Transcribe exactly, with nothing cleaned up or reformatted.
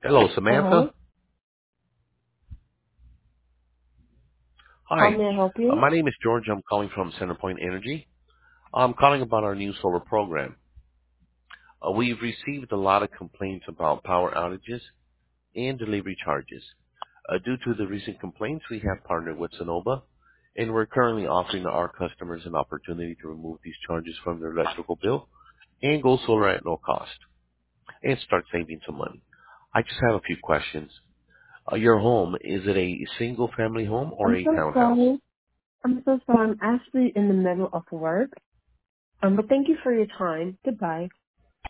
Hello, Samantha. Hello. How Hi. may I help Uh, you? my name is George. I'm calling from Centerpoint Energy. I'm calling about our new solar program. Uh, we've received a lot of complaints about power outages and delivery charges. Uh, due to the recent complaints, we have partnered with Sonova, and we're currently offering our customers an opportunity to remove these charges from their electrical bill and go solar at no cost and start saving some money. I just have a few questions. Uh, your home, is it a single-family home or I'm a so townhouse? sorry. I'm so sorry. I'm actually in the middle of work. Um, but thank you for your time. Goodbye.